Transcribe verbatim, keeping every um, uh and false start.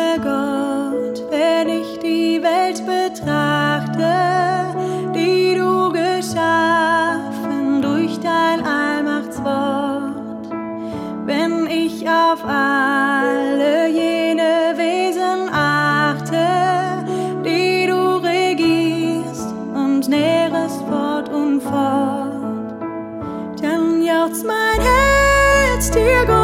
liebe Gott, wenn ich die Welt betrachte, die du geschaffen durch dein Allmachtswort. Wenn ich auf alle jene Wesen achte, die du regierst und nährest fort und fort, dann jauchzt mein Herz dir Gott